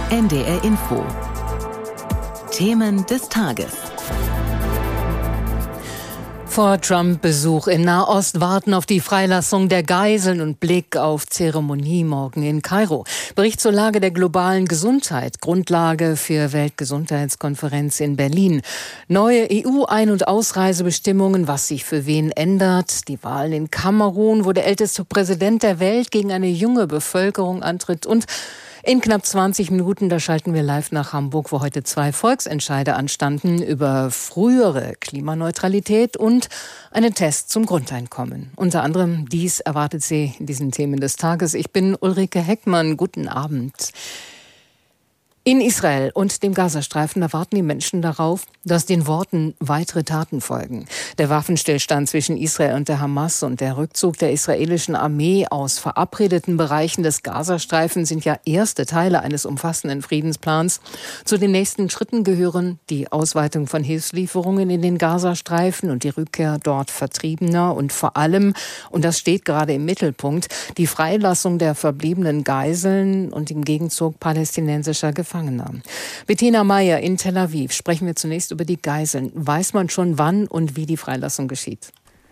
NDR Info. Themen des Tages. Vor Trump-Besuch in Nahost warten auf die Freilassung der Geiseln und Blick auf Zeremonie morgen in Kairo. Bericht zur Lage der globalen Gesundheit, Grundlage für Weltgesundheitskonferenz in Berlin. Neue EU-Ein- und Ausreisebestimmungen, was sich für wen ändert. Die Wahlen in Kamerun, wo der älteste Präsident der Welt gegen eine junge Bevölkerung antritt. Und in knapp 20 Minuten, da schalten wir live nach Hamburg, wo heute 2 Volksentscheide anstanden über frühere Klimaneutralität und einen Test zum Grundeinkommen. Unter anderem dies erwartet Sie in diesen Themen des Tages. Ich bin Ulrike Heckmann. Guten Abend. In Israel und dem Gazastreifen, da warten die Menschen darauf, dass den Worten weitere Taten folgen. Der Waffenstillstand zwischen Israel und der Hamas und der Rückzug der israelischen Armee aus verabredeten Bereichen des Gazastreifens sind ja erste Teile eines umfassenden Friedensplans. Zu den nächsten Schritten gehören die Ausweitung von Hilfslieferungen in den Gazastreifen und die Rückkehr dort Vertriebener und vor allem, und das steht gerade im Mittelpunkt, die Freilassung der verbliebenen Geiseln und im Gegenzug palästinensischer Gefangener. Bettina Meyer in Tel Aviv. Sprechen wir zunächst über die Geiseln. Weiß man schon, wann und wie die Freilassung geschieht?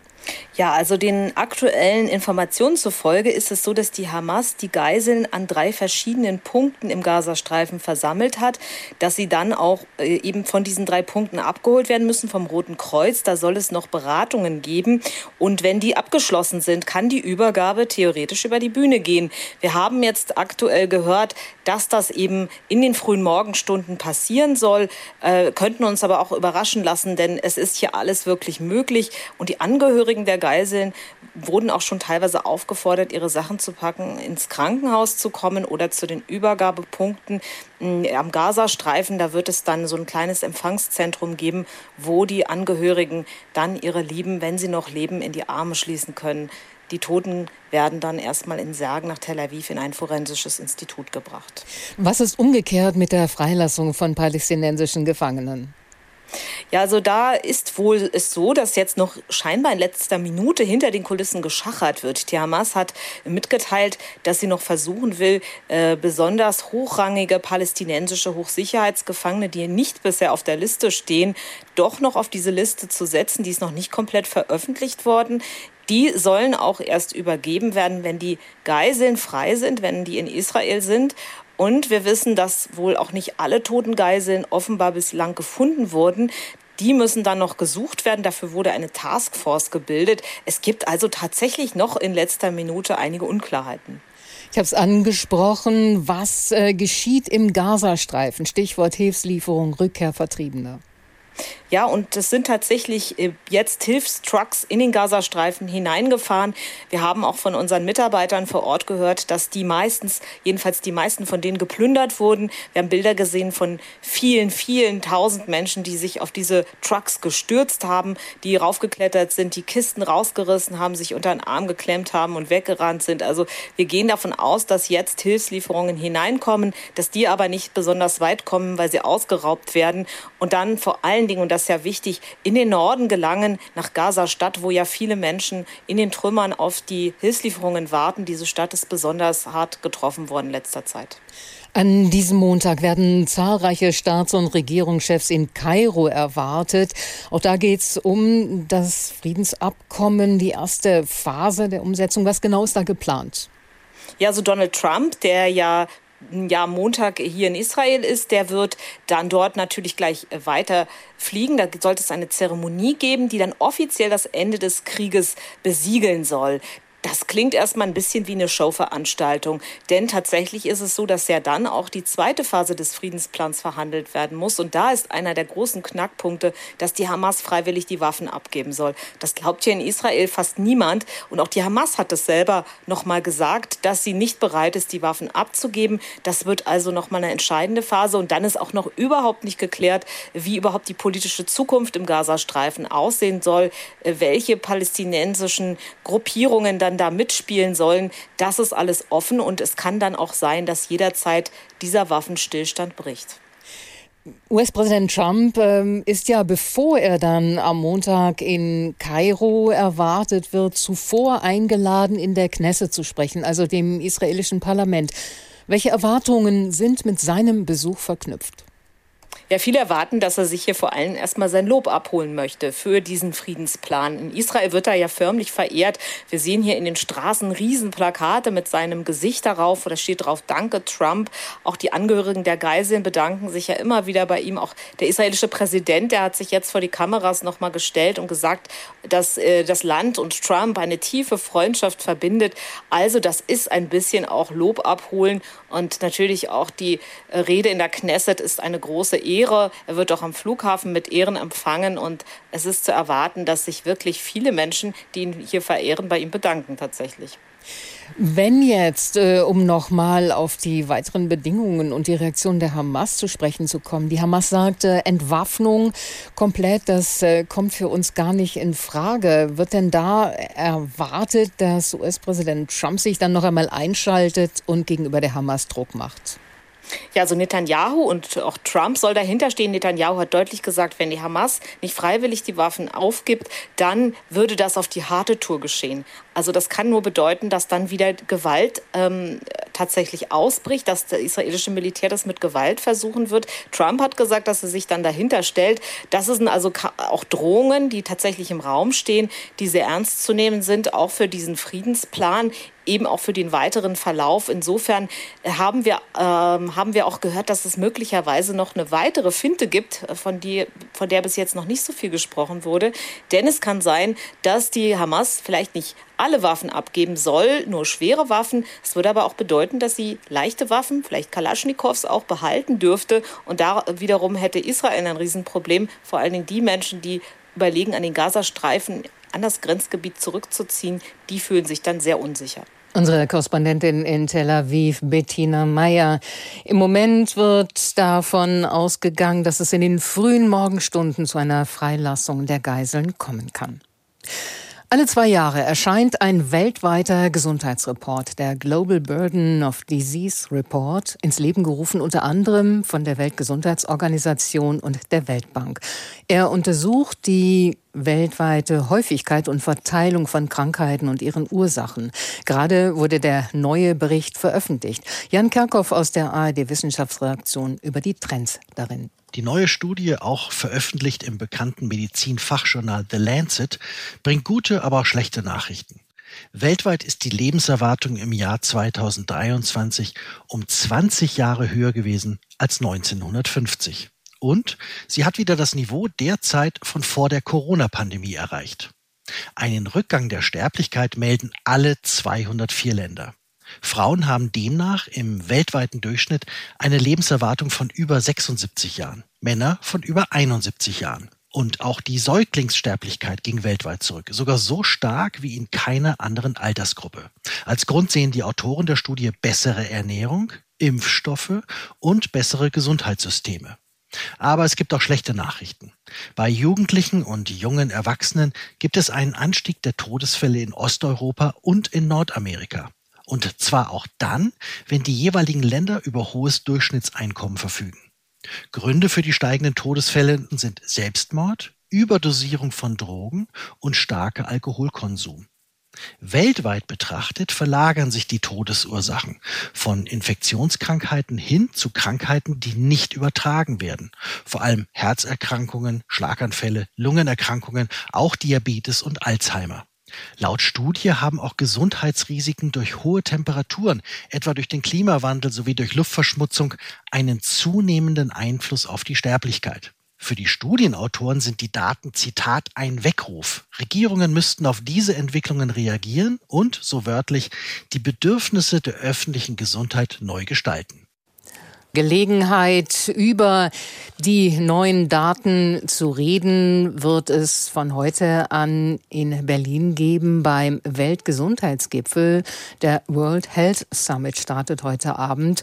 Ja, also den aktuellen Informationen zufolge ist es so, dass die Hamas die Geiseln an 3 verschiedenen Punkten im Gazastreifen versammelt hat, dass sie dann auch eben von diesen 3 Punkten abgeholt werden müssen vom Roten Kreuz. Da soll es noch Beratungen geben. Und wenn die abgeschlossen sind, kann die Übergabe theoretisch über die Bühne gehen. Wir haben jetzt aktuell gehört, dass das eben in den frühen Morgenstunden passieren soll, könnten uns aber auch überraschen lassen, denn es ist hier alles wirklich möglich. Und die Angehörigen der Geiseln wurden auch schon teilweise aufgefordert, ihre Sachen zu packen, ins Krankenhaus zu kommen oder zu den Übergabepunkten am Gazastreifen. Da wird es dann so ein kleines Empfangszentrum geben, wo die Angehörigen dann ihre Lieben, wenn sie noch leben, in die Arme schließen können. Die Toten werden dann erstmal in Särgen nach Tel Aviv in ein forensisches Institut gebracht. Was ist umgekehrt mit der Freilassung von palästinensischen Gefangenen? Ja, also da ist wohl es so, dass jetzt noch scheinbar in letzter Minute hinter den Kulissen geschachert wird. Die Hamas hat mitgeteilt, dass sie noch versuchen will, besonders hochrangige palästinensische Hochsicherheitsgefangene, die nicht bisher auf der Liste stehen, doch noch auf diese Liste zu setzen. Die ist noch nicht komplett veröffentlicht worden. Die sollen auch erst übergeben werden, wenn die Geiseln frei sind, wenn die in Israel sind. Und wir wissen, dass wohl auch nicht alle toten Geiseln offenbar bislang gefunden wurden. Die müssen dann noch gesucht werden. Dafür wurde eine Taskforce gebildet. Es gibt also tatsächlich noch in letzter Minute einige Unklarheiten. Ich habe es angesprochen. Was geschieht im Gazastreifen? Stichwort Hilfslieferung, Rückkehr Vertriebener. Ja, und es sind tatsächlich jetzt Hilfstrucks in den Gazastreifen hineingefahren. Wir haben auch von unseren Mitarbeitern vor Ort gehört, dass jedenfalls die meisten von denen geplündert wurden. Wir haben Bilder gesehen von vielen, vielen tausend Menschen, die sich auf diese Trucks gestürzt haben, die raufgeklettert sind, die Kisten rausgerissen haben, sich unter den Arm geklemmt haben und weggerannt sind. Also wir gehen davon aus, dass jetzt Hilfslieferungen hineinkommen, dass die aber nicht besonders weit kommen, weil sie ausgeraubt werden und dann vor allen Dingen, und das ist ja wichtig, in den Norden gelangen, nach Gaza-Stadt, wo ja viele Menschen in den Trümmern auf die Hilfslieferungen warten. Diese Stadt ist besonders hart getroffen worden in letzter Zeit. An diesem Montag werden zahlreiche Staats- und Regierungschefs in Kairo erwartet. Auch da geht es um das Friedensabkommen, die erste Phase der Umsetzung. Was genau ist da geplant? Ja, also Donald Trump, der ja am Montag hier in Israel ist, der wird dann dort natürlich gleich weiter fliegen. Da sollte es eine Zeremonie geben, die dann offiziell das Ende des Krieges besiegeln soll. Das klingt erstmal ein bisschen wie eine Showveranstaltung, denn tatsächlich ist es so, dass ja dann auch die zweite Phase des Friedensplans verhandelt werden muss. Und da ist einer der großen Knackpunkte, dass die Hamas freiwillig die Waffen abgeben soll. Das glaubt hier in Israel fast niemand. Und auch die Hamas hat es selber noch mal gesagt, dass sie nicht bereit ist, die Waffen abzugeben. Das wird also noch mal eine entscheidende Phase. Und dann ist auch noch überhaupt nicht geklärt, wie überhaupt die politische Zukunft im Gazastreifen aussehen soll, welche palästinensischen Gruppierungen dann da mitspielen sollen. Das ist alles offen und es kann dann auch sein, dass jederzeit dieser Waffenstillstand bricht. US-Präsident Trump ist ja, bevor er dann am Montag in Kairo erwartet wird, zuvor eingeladen, in der Knesset zu sprechen, also dem israelischen Parlament. Welche Erwartungen sind mit seinem Besuch verknüpft? Ja, viele erwarten, dass er sich hier vor allem erstmal sein Lob abholen möchte für diesen Friedensplan. In Israel wird er ja förmlich verehrt. Wir sehen hier in den Straßen Riesenplakate mit seinem Gesicht darauf, oder steht drauf, Danke Trump. Auch die Angehörigen der Geiseln bedanken sich ja immer wieder bei ihm. Auch der israelische Präsident, der hat sich jetzt vor die Kameras nochmal gestellt und gesagt, dass das Land und Trump eine tiefe Freundschaft verbindet. Also das ist ein bisschen auch Lob abholen. Und natürlich auch die Rede in der Knesset ist eine große Ehre. Er wird auch am Flughafen mit Ehren empfangen. Und es ist zu erwarten, dass sich wirklich viele Menschen, die ihn hier verehren, bei ihm bedanken tatsächlich. Wenn jetzt, um nochmal auf die weiteren Bedingungen und die Reaktion der Hamas zu sprechen zu kommen, die Hamas sagt, Entwaffnung komplett, das kommt für uns gar nicht in Frage. Wird denn da erwartet, dass US-Präsident Trump sich dann noch einmal einschaltet und gegenüber der Hamas Druck macht? Ja, also Netanyahu und auch Trump soll dahinter stehen. Netanyahu hat deutlich gesagt, wenn die Hamas nicht freiwillig die Waffen aufgibt, dann würde das auf die harte Tour geschehen. Also das kann nur bedeuten, dass dann wieder Gewalt tatsächlich ausbricht, dass das israelische Militär das mit Gewalt versuchen wird. Trump hat gesagt, dass er sich dann dahinter stellt. Das sind also auch Drohungen, die tatsächlich im Raum stehen, die sehr ernst zu nehmen sind, auch für diesen Friedensplan, eben auch für den weiteren Verlauf. Insofern haben wir auch gehört, dass es möglicherweise noch eine weitere Finte gibt, von der bis jetzt noch nicht so viel gesprochen wurde. Denn es kann sein, dass die Hamas vielleicht nicht alle Waffen abgeben soll, nur schwere Waffen. Es würde aber auch bedeuten, dass sie leichte Waffen, vielleicht Kalaschnikows, auch behalten dürfte. Und da wiederum hätte Israel ein Riesenproblem. Vor allen Dingen die Menschen, die überlegen, an den Gazastreifen, an das Grenzgebiet zurückzuziehen, die fühlen sich dann sehr unsicher. Unsere Korrespondentin in Tel Aviv, Bettina Meyer. Im Moment wird davon ausgegangen, dass es in den frühen Morgenstunden zu einer Freilassung der Geiseln kommen kann. Alle 2 Jahre erscheint ein weltweiter Gesundheitsreport, der Global Burden of Disease Report, ins Leben gerufen unter anderem von der Weltgesundheitsorganisation und der Weltbank. Er untersucht die weltweite Häufigkeit und Verteilung von Krankheiten und ihren Ursachen. Gerade wurde der neue Bericht veröffentlicht. Jan Kerkhoff aus der ARD-Wissenschaftsredaktion über die Trends darin. Die neue Studie, auch veröffentlicht im bekannten Medizinfachjournal The Lancet, bringt gute, aber auch schlechte Nachrichten. Weltweit ist die Lebenserwartung im Jahr 2023 um 20 Jahre höher gewesen als 1950. Und sie hat wieder das Niveau der Zeit von vor der Corona-Pandemie erreicht. Einen Rückgang der Sterblichkeit melden alle 204 Länder. Frauen haben demnach im weltweiten Durchschnitt eine Lebenserwartung von über 76 Jahren, Männer von über 71 Jahren. Und auch die Säuglingssterblichkeit ging weltweit zurück, sogar so stark wie in keiner anderen Altersgruppe. Als Grund sehen die Autoren der Studie bessere Ernährung, Impfstoffe und bessere Gesundheitssysteme. Aber es gibt auch schlechte Nachrichten. Bei Jugendlichen und jungen Erwachsenen gibt es einen Anstieg der Todesfälle in Osteuropa und in Nordamerika. Und zwar auch dann, wenn die jeweiligen Länder über hohes Durchschnittseinkommen verfügen. Gründe für die steigenden Todesfälle sind Selbstmord, Überdosierung von Drogen und starker Alkoholkonsum. Weltweit betrachtet verlagern sich die Todesursachen von Infektionskrankheiten hin zu Krankheiten, die nicht übertragen werden. Vor allem Herzerkrankungen, Schlaganfälle, Lungenerkrankungen, auch Diabetes und Alzheimer. Laut Studie haben auch Gesundheitsrisiken durch hohe Temperaturen, etwa durch den Klimawandel sowie durch Luftverschmutzung, einen zunehmenden Einfluss auf die Sterblichkeit. Für die Studienautoren sind die Daten, Zitat, ein Weckruf. Regierungen müssten auf diese Entwicklungen reagieren und, so wörtlich, die Bedürfnisse der öffentlichen Gesundheit neu gestalten. Gelegenheit, über die neuen Daten zu reden, wird es von heute an in Berlin geben beim Weltgesundheitsgipfel. Der World Health Summit startet heute Abend.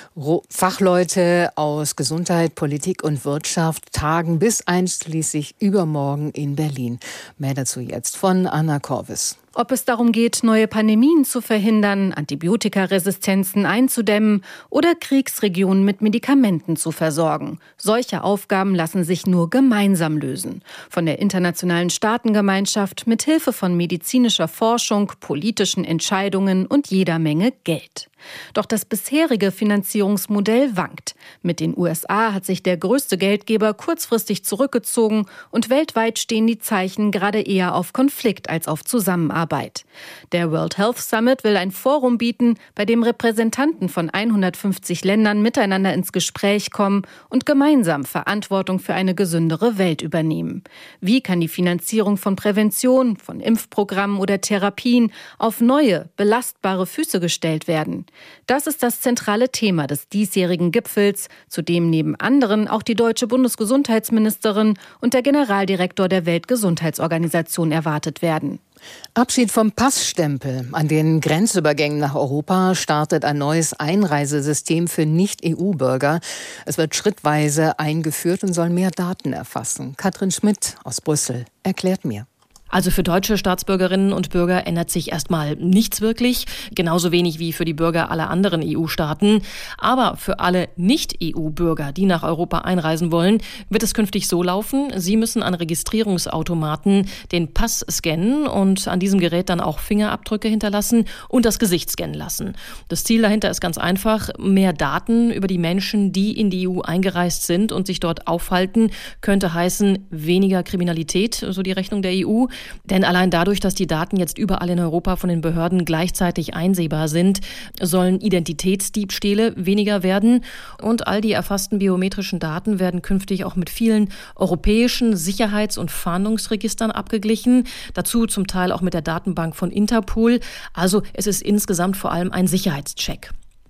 Fachleute aus Gesundheit, Politik und Wirtschaft tagen bis einschließlich übermorgen in Berlin. Mehr dazu jetzt von Anna Korvis. Ob es darum geht, neue Pandemien zu verhindern, Antibiotikaresistenzen einzudämmen oder Kriegsregionen mit Medikamenten zu versorgen. Solche Aufgaben lassen sich nur gemeinsam lösen. Von der internationalen Staatengemeinschaft mit Hilfe von medizinischer Forschung, politischen Entscheidungen und jeder Menge Geld. Doch das bisherige Finanzierungsmodell wankt. Mit den USA hat sich der größte Geldgeber kurzfristig zurückgezogen und weltweit stehen die Zeichen gerade eher auf Konflikt als auf Zusammenarbeit. Der World Health Summit will ein Forum bieten, bei dem Repräsentanten von 150 Ländern miteinander ins Gespräch kommen und gemeinsam Verantwortung für eine gesündere Welt übernehmen. Wie kann die Finanzierung von Prävention, von Impfprogrammen oder Therapien auf neue, belastbare Füße gestellt werden? Das ist das zentrale Thema des diesjährigen Gipfels, zu dem neben anderen auch die deutsche Bundesgesundheitsministerin und der Generaldirektor der Weltgesundheitsorganisation erwartet werden. Abschied vom Passstempel. An den Grenzübergängen nach Europa startet ein neues Einreisesystem für Nicht-EU-Bürger. Es wird schrittweise eingeführt und soll mehr Daten erfassen. Katrin Schmidt aus Brüssel erklärt mir. Also für deutsche Staatsbürgerinnen und Bürger ändert sich erstmal nichts wirklich, genauso wenig wie für die Bürger aller anderen EU-Staaten. Aber für alle Nicht-EU-Bürger, die nach Europa einreisen wollen, wird es künftig so laufen: Sie müssen an Registrierungsautomaten den Pass scannen und an diesem Gerät dann auch Fingerabdrücke hinterlassen und das Gesicht scannen lassen. Das Ziel dahinter ist ganz einfach: mehr Daten über die Menschen, die in die EU eingereist sind und sich dort aufhalten, könnte heißen weniger Kriminalität, so die Rechnung der EU. Denn allein dadurch, dass die Daten jetzt überall in Europa von den Behörden gleichzeitig einsehbar sind, sollen Identitätsdiebstähle weniger werden. Und all die erfassten biometrischen Daten werden künftig auch mit vielen europäischen Sicherheits- und Fahndungsregistern abgeglichen. Dazu zum Teil auch mit der Datenbank von Interpol. Also es ist insgesamt vor allem ein Sicherheitscheck.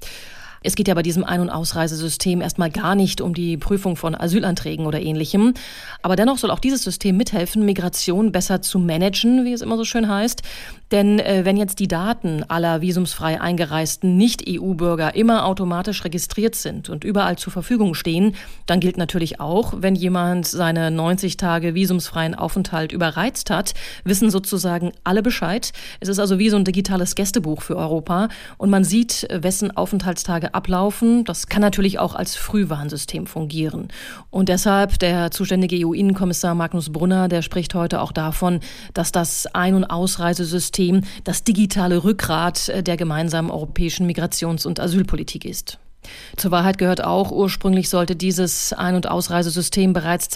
Es geht ja bei diesem Ein- und Ausreisesystem erstmal gar nicht um die Prüfung von Asylanträgen oder Ähnlichem. Aber dennoch soll auch dieses System mithelfen, Migration besser zu managen, wie es immer so schön heißt. Denn wenn jetzt die Daten aller visumsfrei eingereisten Nicht-EU-Bürger immer automatisch registriert sind und überall zur Verfügung stehen, dann gilt natürlich auch, wenn jemand seine 90 Tage visumsfreien Aufenthalt überreizt hat, wissen sozusagen alle Bescheid. Es ist also wie so ein digitales Gästebuch für Europa und man sieht, wessen Aufenthaltstage ablaufen. Das kann natürlich auch als Frühwarnsystem fungieren. Und deshalb der zuständige EU-Innenkommissar Magnus Brunner, der spricht heute auch davon, dass das Ein- und Ausreisesystem das digitale Rückgrat der gemeinsamen europäischen Migrations- und Asylpolitik ist. Zur Wahrheit gehört auch, ursprünglich sollte dieses Ein- und Ausreisesystem bereits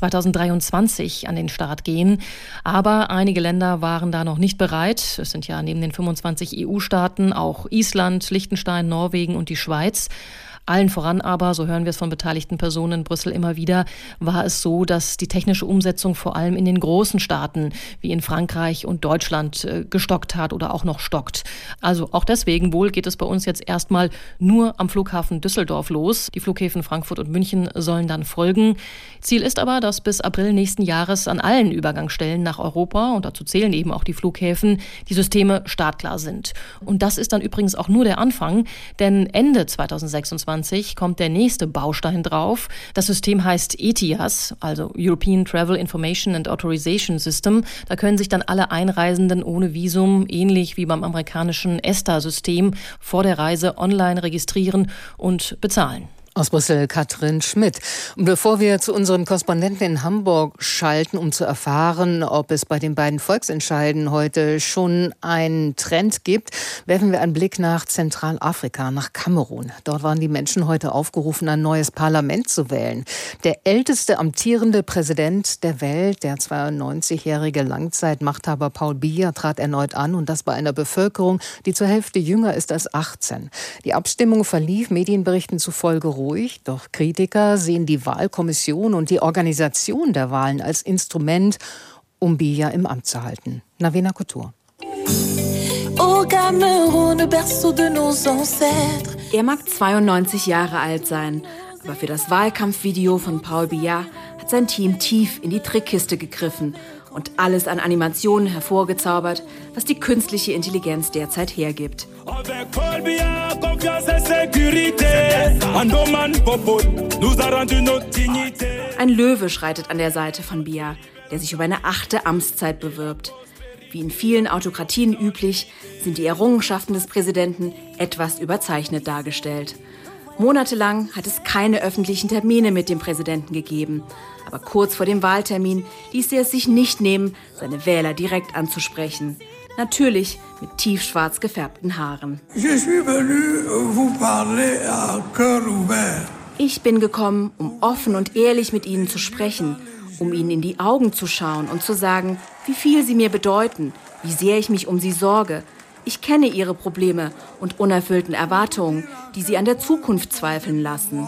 2023 an den Start gehen. Aber einige Länder waren da noch nicht bereit. Es sind ja neben den 25 EU-Staaten auch Island, Liechtenstein, Norwegen und die Schweiz. Allen voran aber, so hören wir es von beteiligten Personen in Brüssel immer wieder, war es so, dass die technische Umsetzung vor allem in den großen Staaten wie in Frankreich und Deutschland gestockt hat oder auch noch stockt. Also auch deswegen wohl geht es bei uns jetzt erstmal nur am Flughafen Düsseldorf los. Die Flughäfen Frankfurt und München sollen dann folgen. Ziel ist aber, dass bis April nächsten Jahres an allen Übergangsstellen nach Europa, und dazu zählen eben auch die Flughäfen, die Systeme startklar sind. Und das ist dann übrigens auch nur der Anfang, denn Ende 2026 kommt der nächste Baustein drauf. Das System heißt ETIAS, also European Travel Information and Authorization System. Da können sich dann alle Einreisenden ohne Visum, ähnlich wie beim amerikanischen ESTA-System, vor der Reise online registrieren und bezahlen. Aus Brüssel Katrin Schmidt. Und bevor wir zu unseren Korrespondenten in Hamburg schalten, um zu erfahren, ob es bei den beiden Volksentscheiden heute schon einen Trend gibt, werfen wir einen Blick nach Zentralafrika, nach Kamerun. Dort waren die Menschen heute aufgerufen, ein neues Parlament zu wählen. Der älteste amtierende Präsident der Welt, der 92-jährige Langzeitmachthaber Paul Biya, trat erneut an, und das bei einer Bevölkerung, die zur Hälfte jünger ist als 18. Die Abstimmung verlief Medienberichten zufolge ruhig, doch Kritiker sehen die Wahlkommission und die Organisation der Wahlen als Instrument, um Biya im Amt zu halten. Navena Couture. Er mag 92 Jahre alt sein, aber für das Wahlkampfvideo von Paul Biya hat sein Team tief in die Trickkiste gegriffen und alles an Animationen hervorgezaubert, was die künstliche Intelligenz derzeit hergibt. Ein Löwe schreitet an der Seite von Biya, der sich um eine 8. Amtszeit bewirbt. Wie in vielen Autokratien üblich, sind die Errungenschaften des Präsidenten etwas überzeichnet dargestellt. Monatelang hat es keine öffentlichen Termine mit dem Präsidenten gegeben. Aber kurz vor dem Wahltermin ließ er es sich nicht nehmen, seine Wähler direkt anzusprechen. Natürlich mit tiefschwarz gefärbten Haaren. Ich bin gekommen, um offen und ehrlich mit Ihnen zu sprechen, um Ihnen in die Augen zu schauen und zu sagen, wie viel Sie mir bedeuten, wie sehr ich mich um Sie sorge. Ich kenne Ihre Probleme und unerfüllten Erwartungen, die Sie an der Zukunft zweifeln lassen.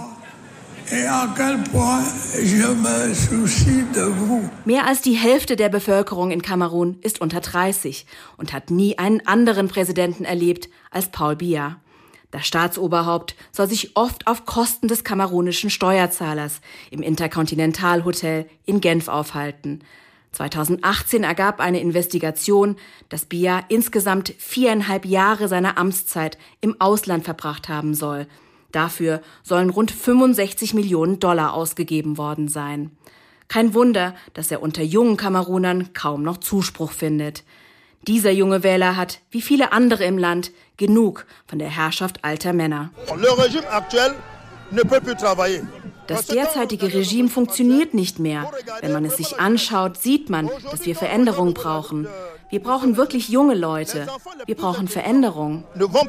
Mehr als die Hälfte der Bevölkerung in Kamerun ist unter 30 und hat nie einen anderen Präsidenten erlebt als Paul Biya. Das Staatsoberhaupt soll sich oft auf Kosten des kamerunischen Steuerzahlers im Intercontinental Hotel in Genf aufhalten. 2018 ergab eine Investigation, dass Biya insgesamt 4,5 Jahre seiner Amtszeit im Ausland verbracht haben soll. Dafür sollen rund 65 Millionen Dollar ausgegeben worden sein. Kein Wunder, dass er unter jungen Kamerunern kaum noch Zuspruch findet. Dieser junge Wähler hat, wie viele andere im Land, genug von der Herrschaft alter Männer. Das derzeitige Regime funktioniert nicht mehr. Wenn man es sich anschaut, sieht man, dass wir Veränderung brauchen. Wir brauchen wirklich junge Leute. Wir brauchen Veränderung.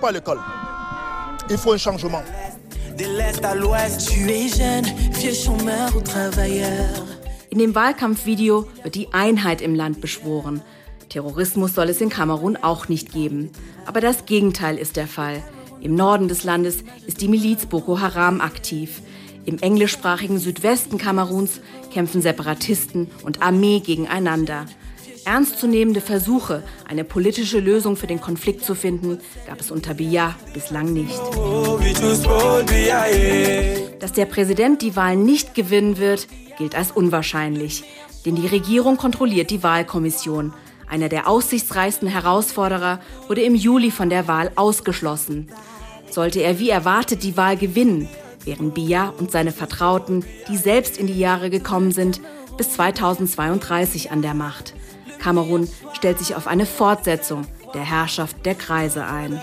In dem Wahlkampfvideo wird die Einheit im Land beschworen. Terrorismus soll es in Kamerun auch nicht geben. Aber das Gegenteil ist der Fall. Im Norden des Landes ist die Miliz Boko Haram aktiv. Im englischsprachigen Südwesten Kameruns kämpfen Separatisten und Armee gegeneinander. Ernstzunehmende Versuche, eine politische Lösung für den Konflikt zu finden, gab es unter Biya bislang nicht. Dass der Präsident die Wahlen nicht gewinnen wird, gilt als unwahrscheinlich. Denn die Regierung kontrolliert die Wahlkommission. Einer der aussichtsreichsten Herausforderer wurde im Juli von der Wahl ausgeschlossen. Sollte er wie erwartet die Wahl gewinnen, wären Biya und seine Vertrauten, die selbst in die Jahre gekommen sind, bis 2032 an der Macht. Kamerun stellt sich auf eine Fortsetzung der Herrschaft der Kreise ein.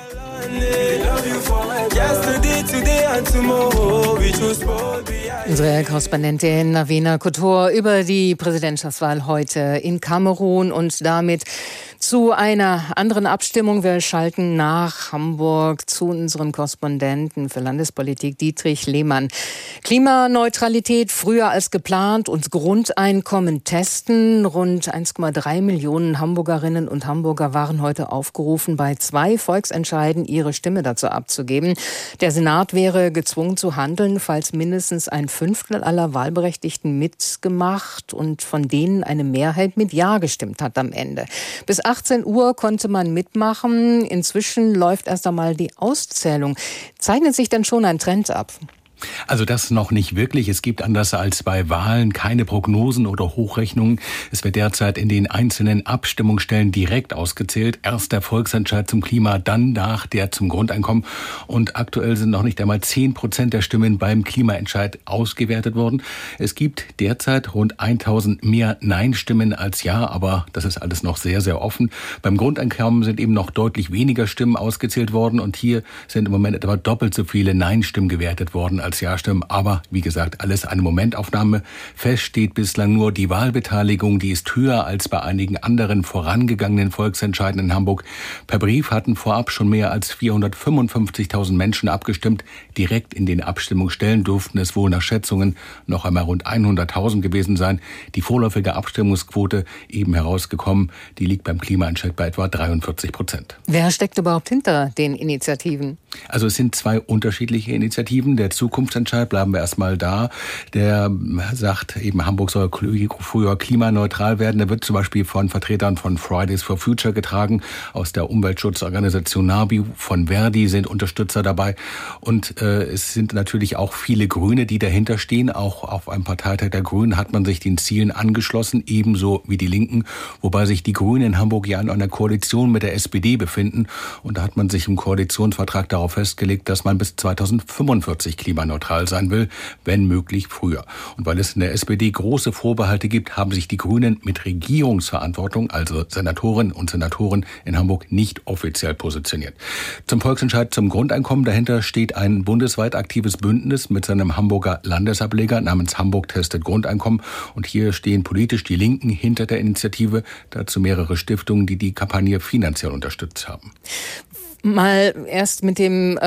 Unsere Korrespondentin Navina Couture über die Präsidentschaftswahl heute in Kamerun und damit zu einer anderen Abstimmung. Wir schalten nach Hamburg zu unserem Korrespondenten für Landespolitik Dietrich Lehmann. Klimaneutralität früher als geplant und Grundeinkommen testen. Rund 1,3 Millionen Hamburgerinnen und Hamburger waren heute aufgerufen, bei 2 Volksentscheiden ihre Stimme dazu abzugeben. Der Senat wäre gezwungen zu handeln, falls mindestens ein Fünftel aller Wahlberechtigten mitgemacht und von denen eine Mehrheit mit Ja gestimmt hat am Ende. Bis 18 Uhr konnte man mitmachen. Inzwischen läuft erst einmal die Auszählung. Zeichnet sich denn schon ein Trend ab? Also das noch nicht wirklich. Es gibt anders als bei Wahlen keine Prognosen oder Hochrechnungen. Es wird derzeit in den einzelnen Abstimmungsstellen direkt ausgezählt. Erst der Volksentscheid zum Klima, dann nach der zum Grundeinkommen. Und aktuell sind noch nicht einmal 10% der Stimmen beim Klimaentscheid ausgewertet worden. Es gibt derzeit rund 1000 mehr Nein-Stimmen als Ja, aber das ist alles noch sehr, sehr offen. Beim Grundeinkommen sind eben noch deutlich weniger Stimmen ausgezählt worden und hier sind im Moment etwa doppelt so viele Nein-Stimmen gewertet worden als Ja-Stimmen, aber wie gesagt, alles eine Momentaufnahme. Fest steht bislang nur die Wahlbeteiligung, die ist höher als bei einigen anderen vorangegangenen Volksentscheiden in Hamburg. Per Brief hatten vorab schon mehr als 455.000 Menschen abgestimmt. Direkt in den Abstimmungsstellen durften es wohl nach Schätzungen noch einmal rund 100.000 gewesen sein. Die vorläufige Abstimmungsquote eben herausgekommen, die liegt beim Klimaentscheid bei etwa 43%. Wer steckt überhaupt hinter den Initiativen? Also es sind 2 unterschiedliche Initiativen. Der Zukunftsentscheid, bleiben wir erstmal da, der sagt eben, Hamburg soll früher klimaneutral werden. Der wird zum Beispiel von Vertretern von Fridays for Future getragen, aus der Umweltschutzorganisation NABU, von Verdi sind Unterstützer dabei. Und es sind natürlich auch viele Grüne, die dahinter stehen. Auch auf einem Parteitag der Grünen hat man sich den Zielen angeschlossen, ebenso wie die Linken, wobei sich die Grünen in Hamburg ja in einer Koalition mit der SPD befinden. Und da hat man sich im Koalitionsvertrag darauf festgelegt, dass man bis 2045 klimaneutral klimaneutral sein will, wenn möglich früher. Und weil es in der SPD große Vorbehalte gibt, haben sich die Grünen mit Regierungsverantwortung, also Senatorinnen und Senatoren in Hamburg, nicht offiziell positioniert. Zum Volksentscheid zum Grundeinkommen dahinter steht ein bundesweit aktives Bündnis mit seinem Hamburger Landesableger namens Hamburg testet Grundeinkommen. Und hier stehen politisch die Linken hinter der Initiative, dazu mehrere Stiftungen, die die Kampagne finanziell unterstützt haben. Mal erst mit dem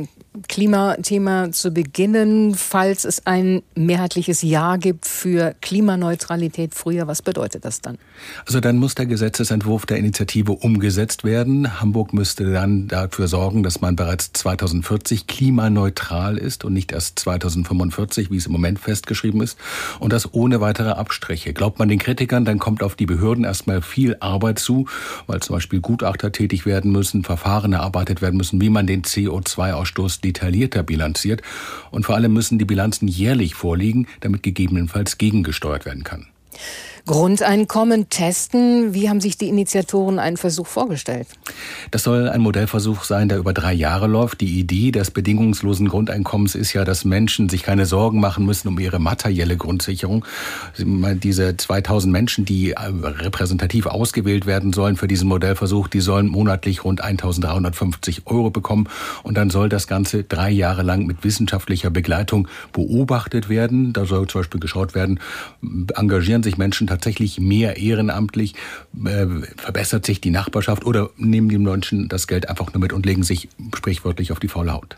Klimathema zu beginnen. Falls es ein mehrheitliches Ja gibt für Klimaneutralität früher, was bedeutet das dann? Also dann muss der Gesetzesentwurf der Initiative umgesetzt werden. Hamburg müsste dann dafür sorgen, dass man bereits 2040 klimaneutral ist und nicht erst 2045, wie es im Moment festgeschrieben ist. Und das ohne weitere Abstriche. Glaubt man den Kritikern, dann kommt auf die Behörden erstmal viel Arbeit zu, weil zum Beispiel Gutachter tätig werden müssen, Verfahren erarbeitet werden müssen, wie man den CO2-Ausstoß detaillierter bilanziert. Und vor allem müssen die Bilanzen jährlich vorliegen, damit gegebenenfalls gegengesteuert werden kann. Grundeinkommen testen. Wie haben sich die Initiatoren einen Versuch vorgestellt? Das soll ein Modellversuch sein, der über 3 Jahre läuft. Die Idee des bedingungslosen Grundeinkommens ist ja, dass Menschen sich keine Sorgen machen müssen um ihre materielle Grundsicherung. Diese 2000 Menschen, die repräsentativ ausgewählt werden sollen für diesen Modellversuch, die sollen monatlich rund 1.350 € bekommen. Und dann soll das Ganze 3 Jahre lang mit wissenschaftlicher Begleitung beobachtet werden. Da soll zum Beispiel geschaut werden, engagieren sich Menschen tatsächlich mehr ehrenamtlich, verbessert sich die Nachbarschaft oder nehmen die Menschen das Geld einfach nur mit und legen sich sprichwörtlich auf die faule Haut.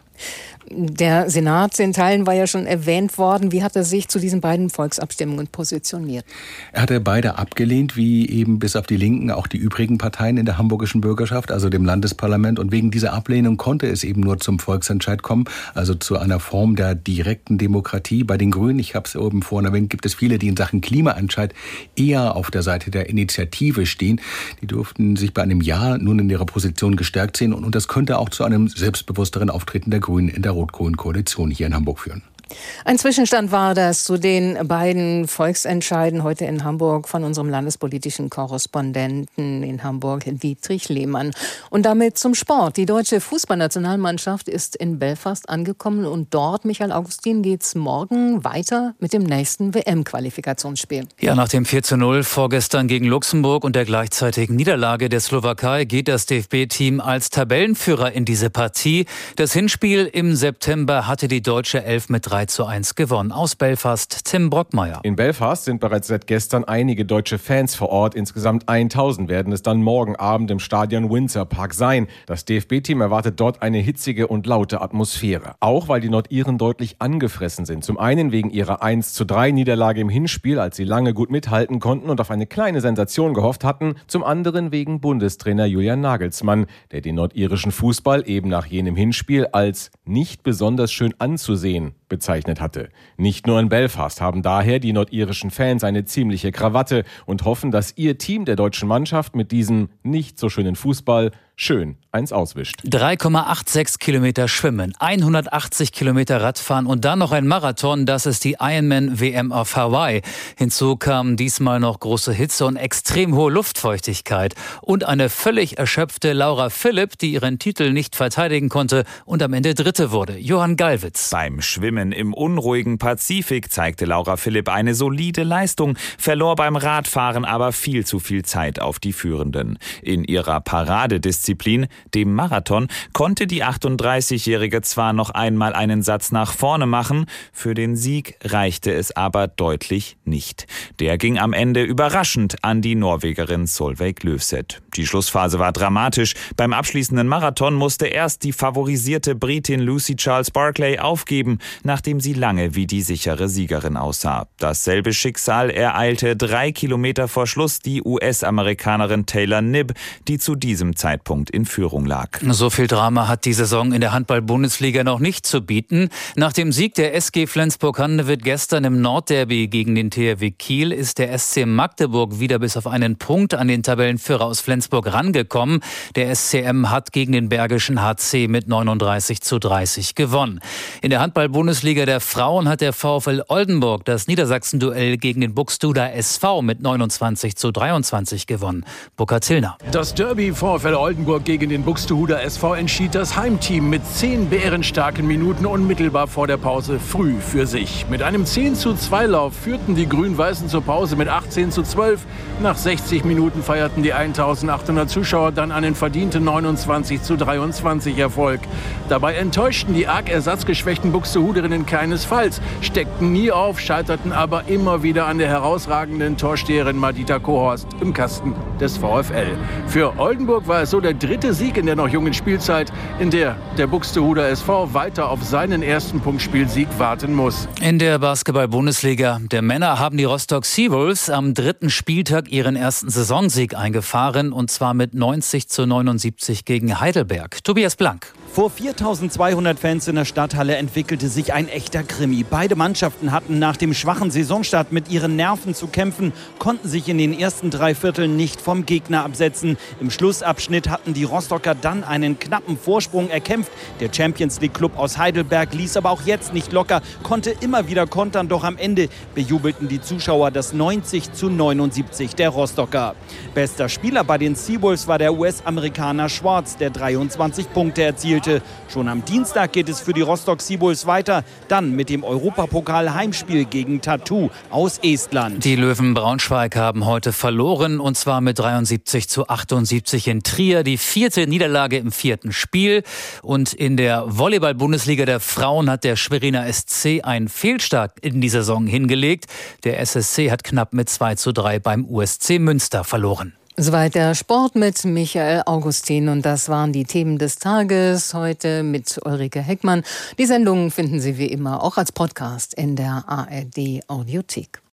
Der Senat in Teilen war ja schon erwähnt worden. Wie hat er sich zu diesen beiden Volksabstimmungen positioniert? Er hatte beide abgelehnt, wie eben bis auf die Linken auch die übrigen Parteien in der hamburgischen Bürgerschaft, also dem Landesparlament. Und wegen dieser Ablehnung konnte es eben nur zum Volksentscheid kommen, also zu einer Form der direkten Demokratie. Bei den Grünen, ich habe es oben vorhin erwähnt, gibt es viele, die in Sachen Klimaentscheid eher auf der Seite der Initiative stehen. Die dürften sich bei einem Ja nun in ihrer Position gestärkt sehen. Und das könnte auch zu einem selbstbewussteren Auftreten der Grünen in der rot-grünen Koalition hier in Hamburg führen. Ein Zwischenstand war das zu den beiden Volksentscheiden heute in Hamburg von unserem landespolitischen Korrespondenten in Hamburg, Dietrich Lehmann. Und damit zum Sport. Die deutsche Fußballnationalmannschaft ist in Belfast angekommen und dort, Michael Augustin, geht's morgen weiter mit dem nächsten WM-Qualifikationsspiel. Ja, nach dem 4:0 vorgestern gegen Luxemburg und der gleichzeitigen Niederlage der Slowakei geht das DFB-Team als Tabellenführer in diese Partie. Das Hinspiel im September hatte die deutsche Elf mit 3:1 gewonnen. Aus Belfast, Tim Brockmeier. In Belfast sind bereits seit gestern einige deutsche Fans vor Ort. Insgesamt 1000 werden es dann morgen Abend im Stadion Windsor Park sein. Das DFB-Team erwartet dort eine hitzige und laute Atmosphäre. Auch weil die Nordiren deutlich angefressen sind. Zum einen wegen ihrer 1:3-Niederlage im Hinspiel, als sie lange gut mithalten konnten und auf eine kleine Sensation gehofft hatten. Zum anderen wegen Bundestrainer Julian Nagelsmann, der den nordirischen Fußball eben nach jenem Hinspiel als nicht besonders schön anzusehen bezeichnet hatte. Nicht nur in Belfast haben daher die nordirischen Fans eine ziemliche Krawatte und hoffen, dass ihr Team der deutschen Mannschaft mit diesem nicht so schönen Fußball schön eins auswischt. 3,86 Kilometer schwimmen, 180 Kilometer Radfahren und dann noch ein Marathon. Das ist die Ironman-WM auf Hawaii. Hinzu kamen diesmal noch große Hitze und extrem hohe Luftfeuchtigkeit. Und eine völlig erschöpfte Laura Philipp, die ihren Titel nicht verteidigen konnte und am Ende Dritte wurde. Johann Gallwitz. Beim Schwimmen im unruhigen Pazifik zeigte Laura Philipp eine solide Leistung, verlor beim Radfahren aber viel zu viel Zeit auf die Führenden. In ihrer Paradedisziplin, dem Marathon, konnte die 38-Jährige zwar noch einmal einen Satz nach vorne machen, für den Sieg reichte es aber deutlich nicht. Der ging am Ende überraschend an die Norwegerin Solveig Løvseth. Die Schlussphase war dramatisch. Beim abschließenden Marathon musste erst die favorisierte Britin Lucy Charles Barclay aufgeben, nachdem sie lange wie die sichere Siegerin aussah. Dasselbe Schicksal ereilte 3 Kilometer vor Schluss die US-Amerikanerin Taylor Knibb, die zu diesem Zeitpunkt in Führung lag. So viel Drama hat die Saison in der Handball-Bundesliga noch nicht zu bieten. Nach dem Sieg der SG Flensburg-Handewitt gestern im Nordderby gegen den THW Kiel ist der SC Magdeburg wieder bis auf einen Punkt an den Tabellenführer aus Flensburg rangekommen. Der SCM hat gegen den Bergischen HC mit 39:30 gewonnen. In der Handball-Bundesliga der Frauen hat der VfL Oldenburg das Niedersachsen-Duell gegen den Buxtehuder SV mit 29:23 gewonnen. Burkhard Tillner. Das Derby VfL Oldenburg Oldenburg gegen den Buxtehuder SV entschied das Heimteam mit 10 bärenstarken Minuten unmittelbar vor der Pause früh für sich. Mit einem 10:2-Lauf führten die Grün-Weißen zur Pause mit 18:12. Nach 60 Minuten feierten die 1800 Zuschauer dann einen verdienten 29:23 Erfolg. Dabei enttäuschten die arg ersatzgeschwächten Buxtehuderinnen keinesfalls, steckten nie auf, scheiterten aber immer wieder an der herausragenden Torsteherin Madita Kohorst im Kasten des VfL. Für Oldenburg war es so der 3. Sieg in der noch jungen Spielzeit, in der der Buxtehuder SV weiter auf seinen ersten Punktspielsieg warten muss. In der Basketball-Bundesliga der Männer haben die Rostock Seawolves am 3. Spieltag ihren ersten Saisonsieg eingefahren, und zwar mit 90:79 gegen Heidelberg. Tobias Blank. Vor 4.200 Fans in der Stadthalle entwickelte sich ein echter Krimi. Beide Mannschaften hatten nach dem schwachen Saisonstart mit ihren Nerven zu kämpfen, konnten sich in den ersten 3 Vierteln nicht vom Gegner absetzen. Im Schlussabschnitt hatten die Rostocker dann einen knappen Vorsprung erkämpft. Der Champions-League-Club aus Heidelberg ließ aber auch jetzt nicht locker, konnte immer wieder kontern, doch am Ende bejubelten die Zuschauer das 90:79 der Rostocker. Bester Spieler bei den Seawolves war der US-Amerikaner Schwartz, der 23 Punkte erzielte. Schon am Dienstag geht es für die Rostock Seawolves weiter, dann mit dem Europapokal-Heimspiel gegen Tartu aus Estland. Die Löwen Braunschweig haben heute verloren, und zwar mit 73:78 in Trier. Die 4. Niederlage im 4. Spiel. Und in der Volleyball-Bundesliga der Frauen hat der Schweriner SC einen Fehlstart in die Saison hingelegt. Der SSC hat knapp mit 2:3 beim USC Münster verloren. Soweit der Sport mit Michael Augustin, und das waren die Themen des Tages heute mit Ulrike Heckmann. Die Sendung finden Sie wie immer auch als Podcast in der ARD Audiothek.